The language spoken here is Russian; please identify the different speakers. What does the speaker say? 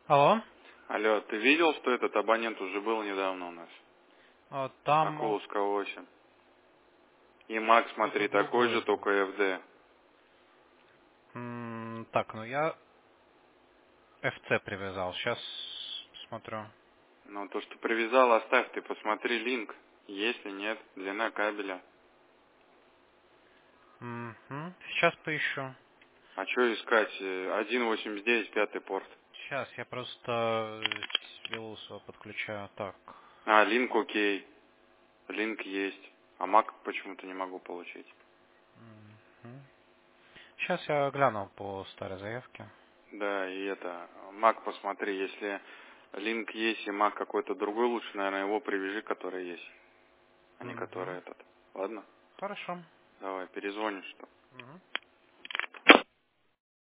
Speaker 1: Алло.
Speaker 2: Алло, ты видел, что этот абонент уже был недавно у нас?
Speaker 1: Там
Speaker 2: Окулус К8. И Мак,
Speaker 1: кто-то
Speaker 2: смотри, такой
Speaker 1: другой
Speaker 2: же,
Speaker 1: был.
Speaker 2: только FD.
Speaker 1: Так, ну я FC привязал. Сейчас смотрю.
Speaker 2: Но то, что привязал, оставь, ты посмотри линк. Есть ли нет, длина кабеля.
Speaker 1: Сейчас поищу.
Speaker 2: А что искать? 1.89, пятый порт.
Speaker 1: Сейчас я просто Белусова подключаю. Так.
Speaker 2: А, линк окей. Линк есть. А Мак почему-то не могу получить.
Speaker 1: Сейчас я гляну по старой заявке.
Speaker 2: Да, и это, Мак посмотри, если линк есть и Мак какой-то другой, лучше, наверное, его привяжи, который есть, а не который этот. Ладно?
Speaker 1: Хорошо.
Speaker 2: Давай, перезвонишь, что.